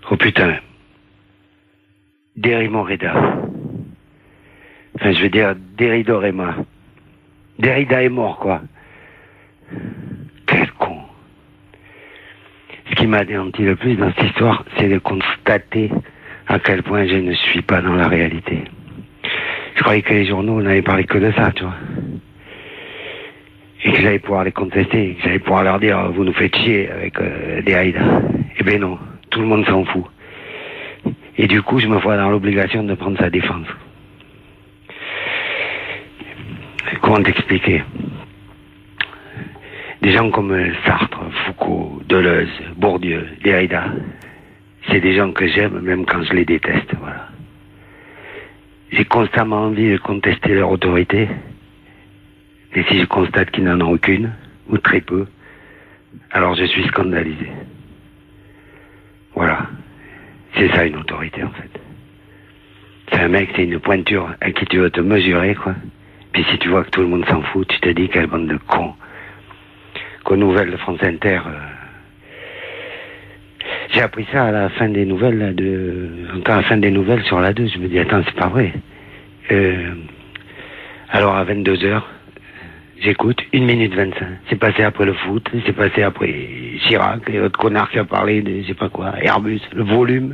Oh putain. Derrida. Enfin, je veux dire, Derrida. Derrida est mort, quoi. Quel con. Ce qui m'a anéanti le plus dans cette histoire, c'est de constater à quel point je ne suis pas dans la réalité. Je croyais que les journaux n'avaient parlé que de ça, tu vois. Et que j'allais pouvoir les contester, que j'allais pouvoir leur dire, vous nous faites chier avec Derrida. Eh ben non, tout le monde s'en fout. Et du coup, je me vois dans l'obligation de prendre sa défense. Comment t'expliquer? Des gens comme Sartre, Foucault, Deleuze, Bourdieu, Derrida, c'est des gens que j'aime même quand je les déteste, voilà. J'ai constamment envie de contester leur autorité, et si je constate qu'ils n'en ont aucune, ou très peu, alors je suis scandalisé. Voilà. C'est ça une autorité, en fait. C'est un mec, c'est une pointure à qui tu veux te mesurer, quoi. Puis si tu vois que tout le monde s'en fout, tu te dis quelle bande de cons. Qu'aux nouvelles de France Inter... J'ai appris ça à la fin des nouvelles, là, encore à la fin des nouvelles sur la 2. Je me dis, attends, c'est pas vrai. Alors à 22h, j'écoute, 1 minute 25. C'est passé après le foot, c'est passé après Chirac, et l'autre connard qui a parlé de, je sais pas quoi, Airbus, le volume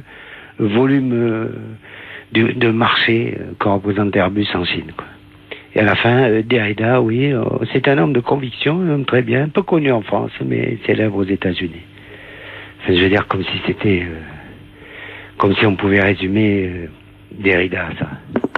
de marché qu'en représente Airbus en Chine, quoi. Et à la fin, Derrida, oui, c'est un homme de conviction, un homme très bien, peu connu en France, mais célèbre aux États-Unis. Enfin, je veux dire, comme si c'était, comme si on pouvait résumer Derrida à ça.